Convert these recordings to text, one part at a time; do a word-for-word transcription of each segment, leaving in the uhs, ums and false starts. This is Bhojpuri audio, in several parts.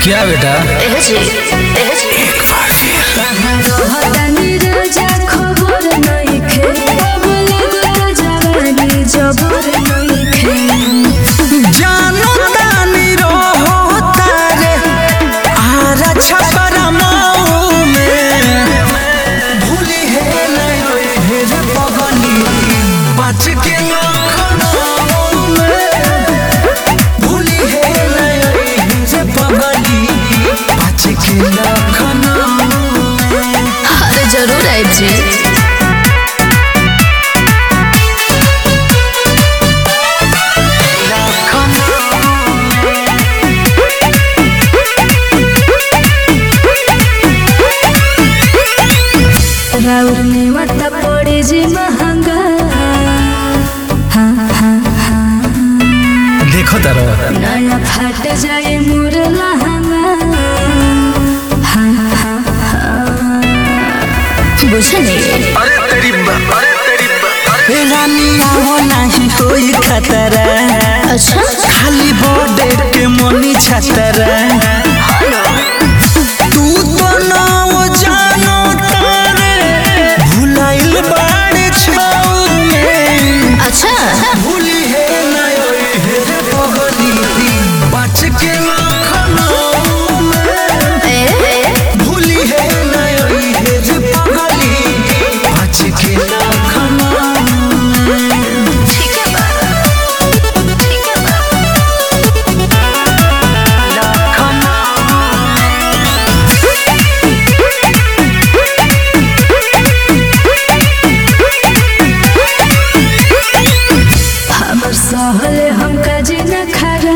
क्या बेटा एह जी एह जी एक बार फिर रहतानी राजा खबर नइखे बोले तो जवानी जबर नइखे जानो तानी रहो तारे आरा छपरा माऊ में भूली है नहीं है रे पगली बच के लखनऊ में भूली है नहीं है रे पगली बच के लखनऊ में। अरे जरूर आइब जी राउर में मत पड़े जी महंगा हाँ हाँ हाँ देखो तारो नया फट जाए मोर लहंगा हाँ हाँ हाँ बुझले अरे तेरी अरे तेरी अरे रानी आओ नहीं कोई खतरा अच्छा खाली बॉर्डर के मोनी छतरा तू तो ना वो जानो तारे भुलाइल बाड़े छाऊ में अच्छा भूली है नई है रे पगली बच के लखनऊ में ए भूली है नई है रे पगली बच के लखनऊ में। ठीक है बा ठीक है बा हमर सहले हमका जीना खरा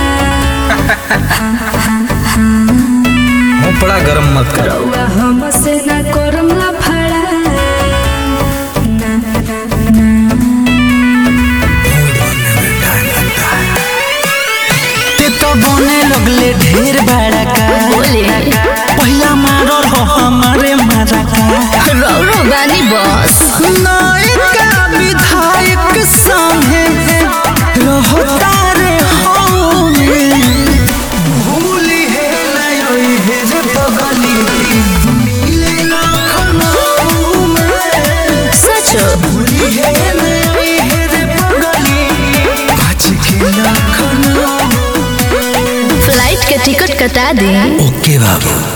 मुँह बड़ा गरम मत कर रउआ हमसे ना करम ला फड़ा ना ना ना ते तो बने लगले ढेर बड़ा का बोले पहला मारल हो हमारे मारा का रौरो बानी बस नायका विधायक सामने रहो तारे हो भूली है नई है रे पगली मिले लखनऊ में सचो भूली है नई है रे पगली बच के लखनऊ। फ्लाइट के टिकट कटा दे ओके बाबू।